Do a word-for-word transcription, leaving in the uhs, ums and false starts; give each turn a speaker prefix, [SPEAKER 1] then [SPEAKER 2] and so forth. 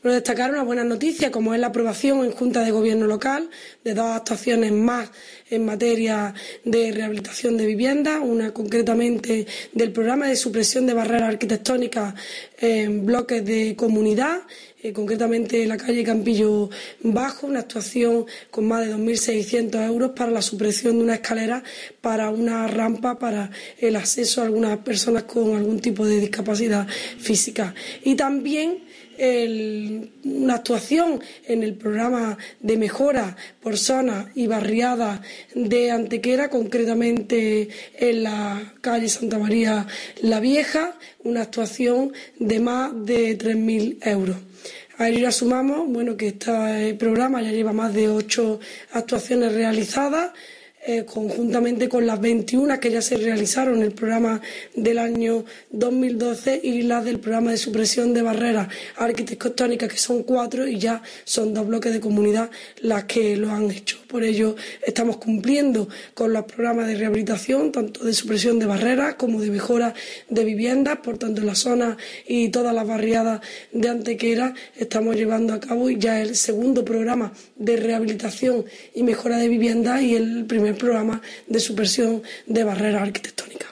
[SPEAKER 1] Bueno, destacar una buena noticia, como es la aprobación en Junta de Gobierno local de dos actuaciones más en materia de rehabilitación de viviendas, una concretamente del programa de supresión de barreras arquitectónicas en bloques de comunidad, eh, concretamente en la calle Campillo Bajo, una actuación con más de dos mil seiscientos euros para la supresión de una escalera para una rampa para el acceso a algunas personas con algún tipo de discapacidad física. Y también El, una actuación en el programa de mejora por zonas y barriadas de Antequera, concretamente en la calle Santa María la Vieja, una actuación de más de tres mil euros. A ello ya sumamos bueno, que este programa ya lleva más de ocho actuaciones realizadas, Eh, conjuntamente con las veintiuna que ya se realizaron en el programa del año dos mil doce y las del programa de supresión de barreras arquitectónicas, que son cuatro, y ya son dos bloques de comunidad las que lo han hecho. Por ello estamos cumpliendo con los programas de rehabilitación, tanto de supresión de barreras como de mejora de viviendas. Por tanto, en la zona y todas las barriadas de Antequera estamos llevando a cabo ya el segundo programa de rehabilitación y mejora de viviendas y el primer programa de supresión de barreras arquitectónicas.